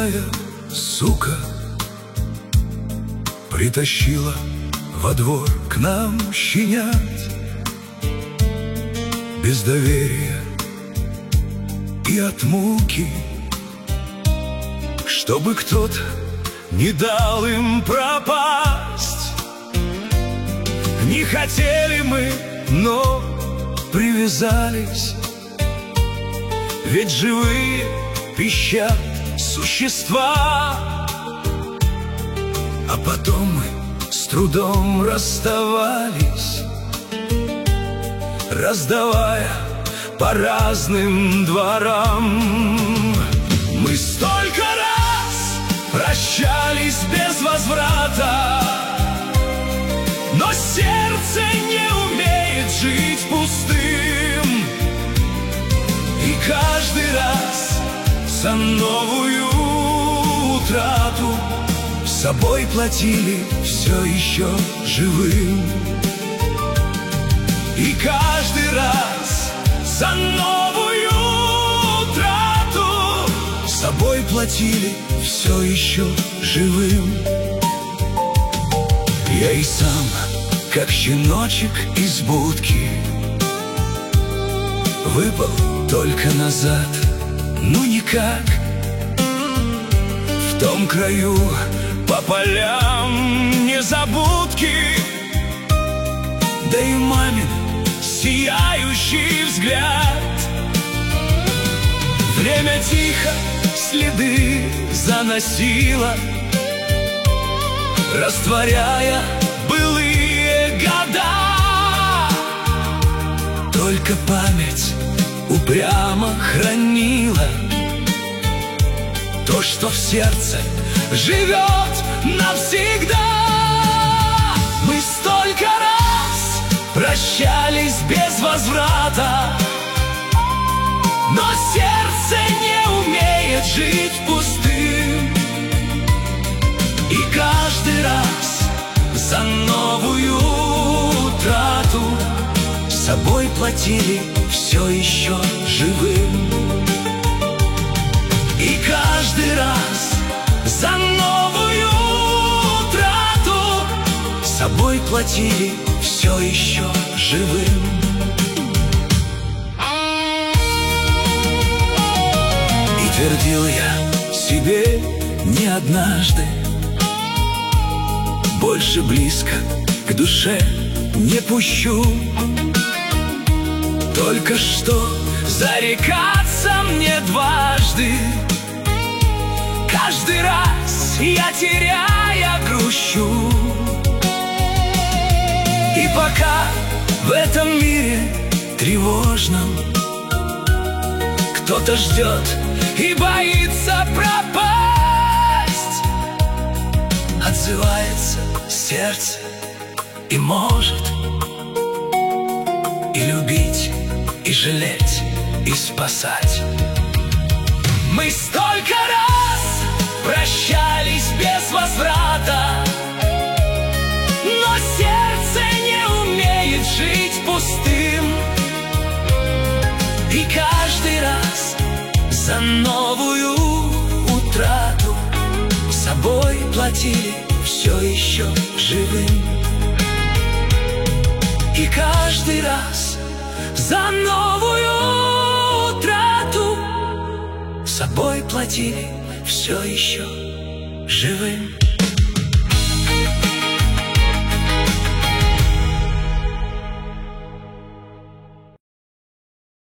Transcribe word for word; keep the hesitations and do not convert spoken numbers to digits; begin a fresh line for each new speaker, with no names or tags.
Злая сука притащила во двор к нам щенят. Без доверия и от муки, чтобы кто-то не дал им пропасть. Не хотели мы, но привязались, ведь живые пищат существа. А потом мы с трудом расставались, раздавая по разным дворам. Мы столько раз прощались без возврата, но сердце не умеет жить пустым. И каждый раз за новую утрату с собой платили все еще живым. И каждый раз за новую утрату с собой платили все еще живым. Я и сам, как щеночек из будки, выпал только назад, ну никак. В том краю по полям незабудки, да и мамин сияющий взгляд. Время тихо следы заносило, растворяя былые года. Только память упрямо хранила то, что в сердце живет навсегда. Мы столько раз прощались без возврата, но сердце не умеет жить пустым. И каждый раз за новую утрату с собой платили все еще живым. И каждый раз за новую утрату с собой платили все еще живым. И твердил я себе не однажды: больше близко к душе не пущу. Только что зарекаться мне дважды, каждый раз я теряя грущу. И пока в этом мире тревожном кто-то ждет и боится пропасть, отзывается сердце и может и любить, и жалеть, и спасать. Мы столько раз прощались без возврата, но сердце не умеет жить пустым. И каждый раз за новую утрату с собой платили все еще живым. И каждый раз за новую утрату с собой платили все еще живым.